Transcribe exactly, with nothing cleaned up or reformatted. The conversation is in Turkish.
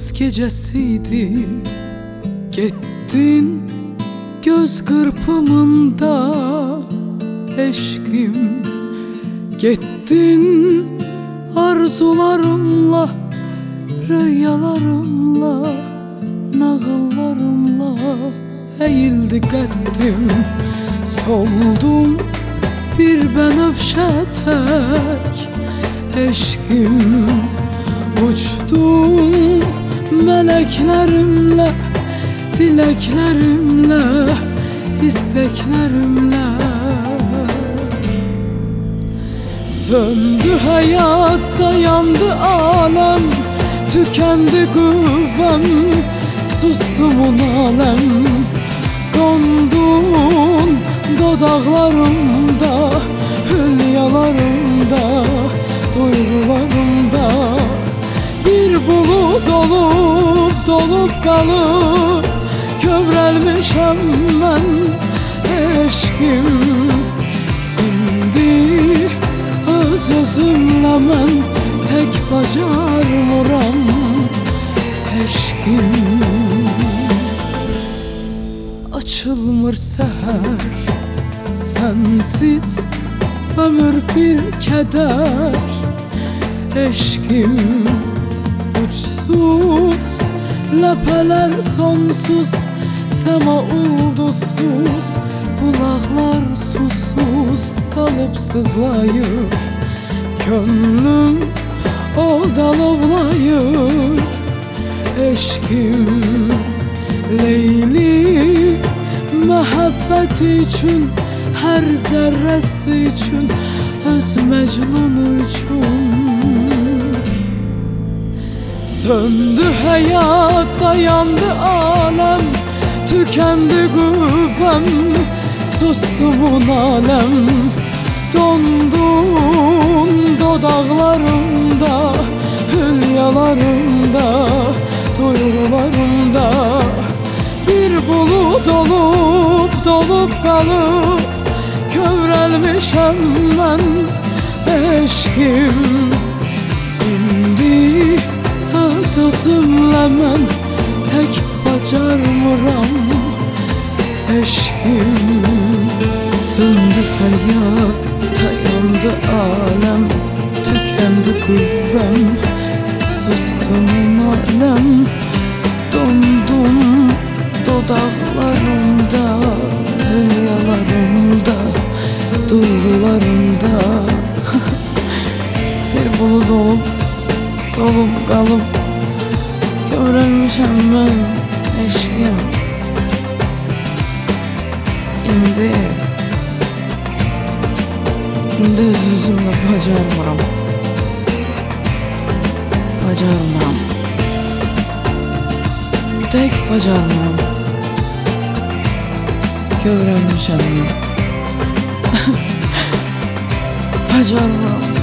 yaz gecesiydi. Gittin göz kırpımında eşkim, gittin arzularımla, rüyalarımla, nağıllarımla. Eğildi qəddim, soldum bir bənövşə tək. Eşkim, uçdum meleklerimle, dileklerimle, isteklerimle. Söndü hayat, dayandı alem, tükendi kuvvem, sustumun alem. Dondun dodaklarımda, hülyalarımda, duygularımda. Bir bulut olup dolup kalıp kövrelmişem ben eşkim. İndi öz özümle ben tek bacarmıram eşkim. Açılmır seher, sensiz ömür bir keder. Eşkim, uçsuz lepeler sonsuz, sema ulduzsuz, bulaklar susuz kalıp sızlayır. Gönlüm odan ovlayır eşkim. Leyli mehabbet için, her zerresi için, öz Mecnun için. Söndü hayat, dayandı alem, tükendi kuvvem, sustumun alem. Dondun dodaklarımda, hülyalarımda, duygularımda. Bir bulut olup dolup kalıp kövrelmişem ben eşkim. İndi öz özümle ben tek bacarmıram eşkim. Söndü hayat, dayandı alem, tükendi kuvvem, sustumun alem. Dondum dodaklarımda, hülyalarımda, duygularımda. Bir bulut olup dolup kalıp kövrelmişem ben eşkim. İndi İndi öz özümle bacarmıram, bacarmıram, tek bacarmıram. Kövrelmişem ben bacarmıram.